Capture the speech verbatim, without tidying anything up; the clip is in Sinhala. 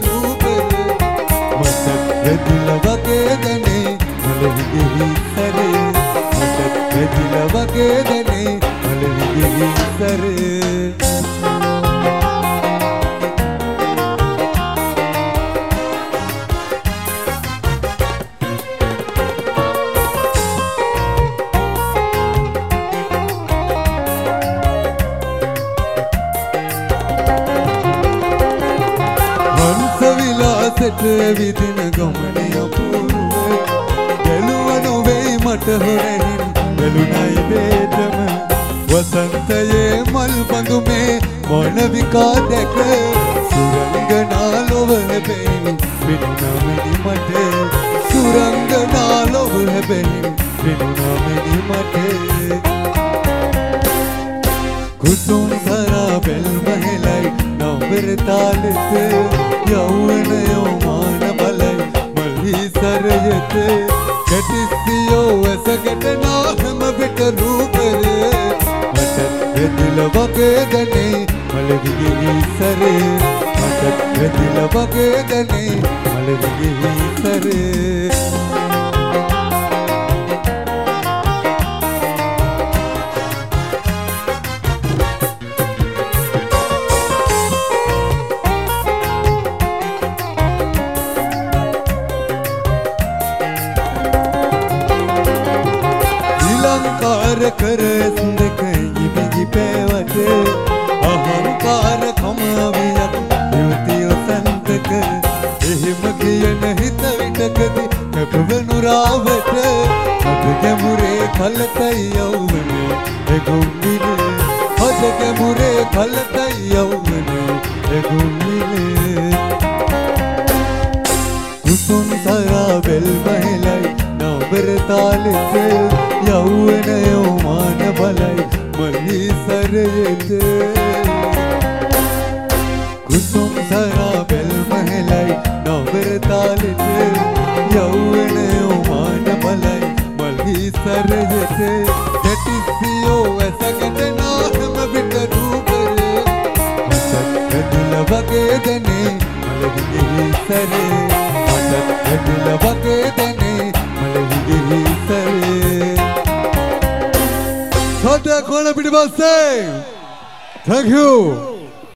රූපර මට වැදිල වගේ දැනේ මලවිගේ සරේ මට වැදිල වගේ දැනේ මලවිගේ සරේ විදින ගමනේ අපූර්ව ගැලුව නොවේ මට හොරෙන් බැලුණයි වේදම වසන්තයේ මල් බඳුමේ මොනවිකා දැක සුරංගනා ලොව හැබැයි වෙනුණා මෙනි මට සුරංගනා ලොව හැබැයි වෙනුණා මෙනි මට කුසුම් සරා බෙල් මහෙලයි නවර තාලෙත යෞවනයෝ මාන බලයි මල්හි සරයත කැටිස්සියෝ ඇසකට නාහම පිට රූපර මට වෙදිල වගේ දැනේ මලවිගේ සරේ මට වෙදිල වගේ දැනේ මලවිගේ සරේ कर सिंदक जिबी पेवट अहंकार खमावियत युतियो संतक एहिम कियन हित विटकदि कपवनु रावट मधुके मुरे खलतई यौवने ए गुम्मिले मधुके मुरे खलतई यौवने ए गुम्मिले कुसुम सरा बेल महलाई नवर तालित यौवनयो मान भलाई मल्ही सरयत कुसुम सरा बेल महलाई नवर तालित यौवनयो मान भलाई मल्ही सरयत कटिसियो ऐसगट नाहम बिट रूपर मत दिल वगे दने मलविगे सरे मत दिल वगे दने मलविगे सरे Thank you.